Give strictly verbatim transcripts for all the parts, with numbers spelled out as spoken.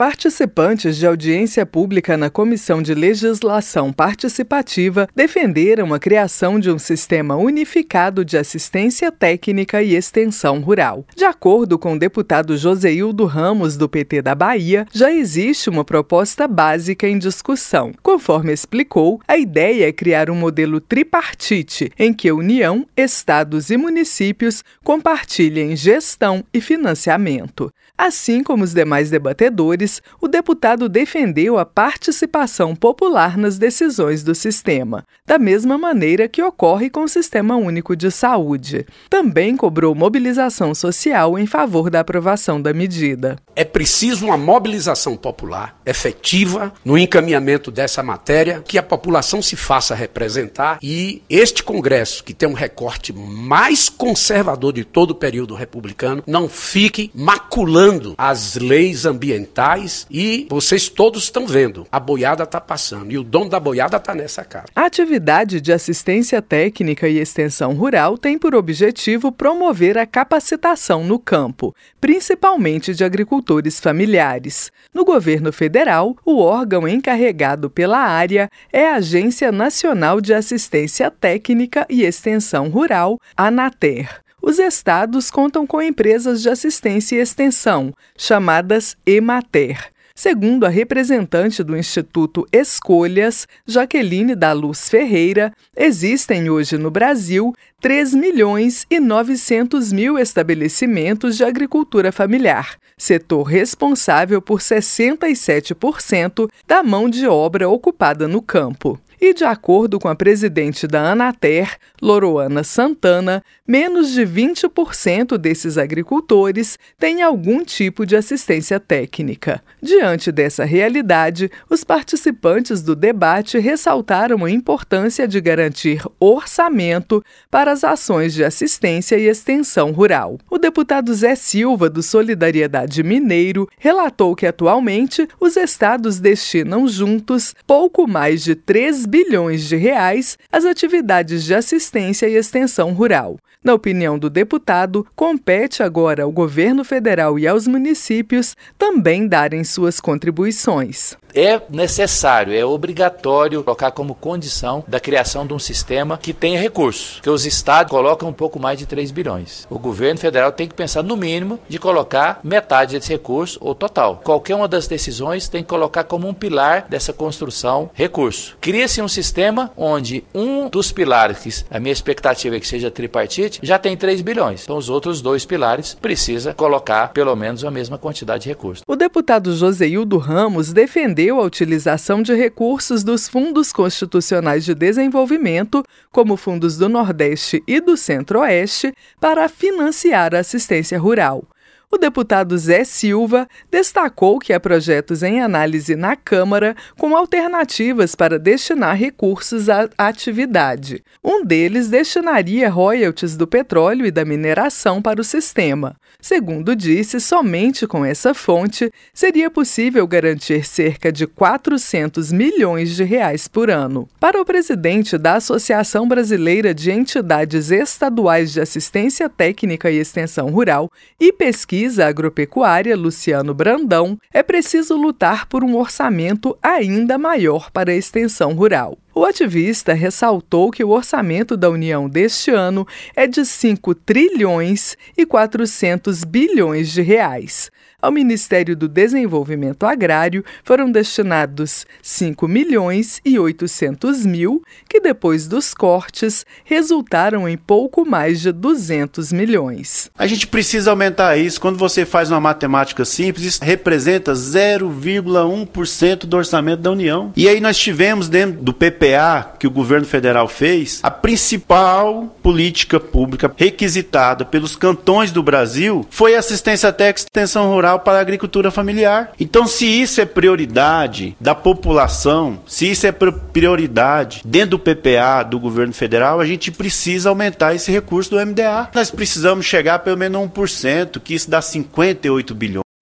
Participantes de audiência pública na Comissão de Legislação Participativa defenderam a criação de um sistema unificado de assistência técnica e extensão rural. De acordo com o deputado Joseildo Ramos, do P T da Bahia, já existe uma proposta básica em discussão. Conforme explicou, a ideia é criar um modelo tripartite, em que a União, estados e municípios compartilhem gestão e financiamento. Assim como os demais debatedores, o deputado defendeu a participação popular nas decisões do sistema, da mesma maneira que ocorre com o Sistema Único de Saúde. Também cobrou mobilização social em favor da aprovação da medida. É preciso uma mobilização popular efetiva no encaminhamento dessa matéria, que a população se faça representar e este Congresso, que tem um recorte mais conservador de todo o período republicano, não fique maculando as leis ambientais e vocês todos estão vendo, a boiada está passando e o dono da boiada está nessa casa. A atividade de assistência técnica e extensão rural tem por objetivo promover a capacitação no campo, principalmente de agricultores familiares. No governo federal, o órgão encarregado pela área é a Agência Nacional de Assistência Técnica e Extensão Rural, ANATER. Os estados contam com empresas de assistência e extensão, chamadas EMATER. Segundo a representante do Instituto Escolhas, Jaqueline da Luz Ferreira, existem hoje no Brasil três milhões e novecentos mil estabelecimentos de agricultura familiar, setor responsável por sessenta e sete por cento da mão de obra ocupada no campo. E, de acordo com a presidente da ANATER, Loroana Santana, menos de vinte por cento desses agricultores têm algum tipo de assistência técnica. Diante dessa realidade, os participantes do debate ressaltaram a importância de garantir orçamento para as ações de assistência e extensão rural. O deputado Zé Silva, do Solidariedade Mineiro, relatou que atualmente os estados destinam juntos pouco mais de três bilhões de reais às atividades de assistência e extensão rural. Na opinião do deputado, compete agora ao governo federal e aos municípios também darem suas contribuições. É necessário, é obrigatório colocar como condição da criação de um sistema que tenha recursos, que os estados colocam um pouco mais de três bilhões. O governo federal tem que pensar no mínimo de colocar metade desse recurso ou total. Qualquer uma das decisões tem que colocar como um pilar dessa construção recurso. Cria-se um sistema onde um dos pilares, que a minha expectativa é que seja tripartite, já tem três bilhões. Então os outros dois pilares precisa colocar pelo menos a mesma quantidade de recursos. O deputado Joseildo Ramos defendeu a utilização de recursos dos fundos constitucionais de desenvolvimento, como fundos do Nordeste e do Centro-Oeste, para financiar a assistência rural. O deputado Zé Silva destacou que há projetos em análise na Câmara com alternativas para destinar recursos à atividade. Um deles destinaria royalties do petróleo e da mineração para o sistema. Segundo disse, somente com essa fonte seria possível garantir cerca de quatrocentos milhões de reais por ano. Para o presidente da Associação Brasileira de Entidades Estaduais de Assistência Técnica e Extensão Rural e Pesquisa Agropecuária, Luciano Brandão, é preciso lutar por um orçamento ainda maior para a extensão rural. O ativista ressaltou que o orçamento da União deste ano é de cinco trilhões e quatrocentos bilhões de reais. Ao Ministério do Desenvolvimento Agrário foram destinados cinco milhões e oitocentos mil, que depois dos cortes resultaram em pouco mais de duzentos milhões. A gente precisa aumentar isso. Quando você faz uma matemática simples, isso representa zero vírgula um por cento do orçamento da União. E aí nós tivemos dentro do P P A que o governo federal fez, a principal política pública requisitada pelos cantões do Brasil foi a assistência técnica e extensão rural para a agricultura familiar. Então, se isso é prioridade da população, se isso é prioridade dentro do P P A do governo federal, a gente precisa aumentar esse recurso do M D A. Nós precisamos chegar a pelo menos um por cento, que isso dá cinquenta e oito bilhões.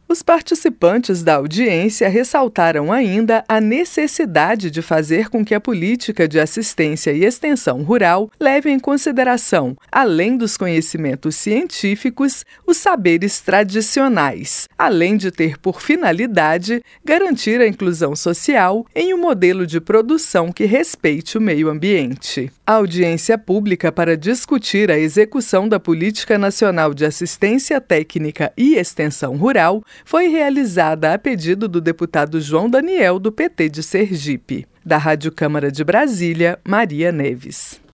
Os participantes da audiência ressaltaram ainda a necessidade de fazer com que a política de assistência e extensão rural leve em consideração, além dos conhecimentos científicos, os saberes tradicionais, além de ter por finalidade garantir a inclusão social em um modelo de produção que respeite o meio ambiente. A audiência pública para discutir a execução da Política Nacional de Assistência Técnica e Extensão Rural foi realizada a pedido do deputado João Daniel, do P T de Sergipe. Da Rádio Câmara de Brasília, Maria Neves.